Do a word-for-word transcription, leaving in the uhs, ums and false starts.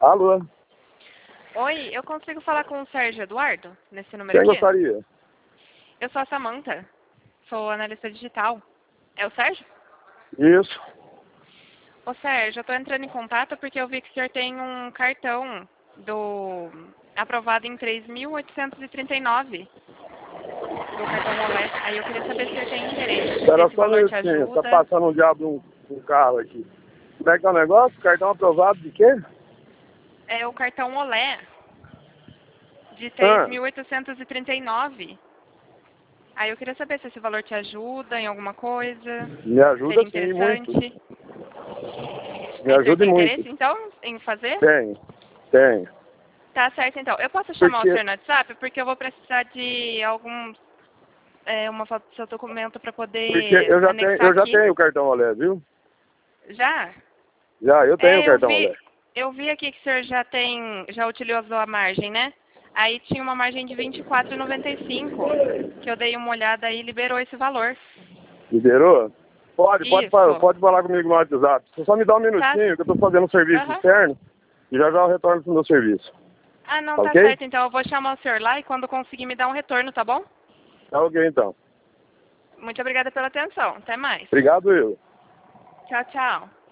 Alô? Oi, eu consigo falar com o Sérgio Eduardo, nesse número Quem aqui? gostaria? Eu sou a Samantha, sou analista digital. É o Sérgio? Isso. Ô Sérgio, eu tô entrando em contato porque eu vi que o senhor tem um cartão do aprovado em três mil oitocentos e trinta e nove do cartão Olé. Aí eu queria saber se o senhor tem interesse, se Espera esse só um valor te minutinho, tá ajuda. passando um diabo um, um carro aqui. Como é que é o negócio? Cartão aprovado de quê? É o cartão Olé de três Ah, mil oitocentos e trinta e nove. Aí eu queria saber se esse valor te ajuda em alguma coisa, me ajuda seria sim, muito. interessante. Me Aí o senhor ajuda e tem muito. interesse, então, em fazer? Tem, tem. Tá certo, então. Eu posso chamar o Porque, senhor no WhatsApp? Porque eu vou precisar de alguns, é, uma foto do seu documento para porque poder eu já tenho, anexar eu já aqui. tenho o cartão Olé, viu? Já? Já, eu tenho o É, eu cartão Olé. vi, eu vi aqui que o senhor já tem, já utilizou a margem, né? Aí tinha uma margem de vinte e quatro reais e noventa e cinco, que eu dei uma olhada aí e liberou esse valor. Liberou? Pode, pode, fa- Isso. pode falar comigo no WhatsApp. Você só me dá um Tá. minutinho que eu tô fazendo um serviço Aham. externo e já já eu retorno pro meu serviço. Ah, não, Tá tá ok? certo. Então eu vou chamar o senhor lá e quando conseguir me dar um retorno, tá bom? Tá ok então. Muito obrigada pela atenção. Até mais. Obrigado eu. Tchau, tchau.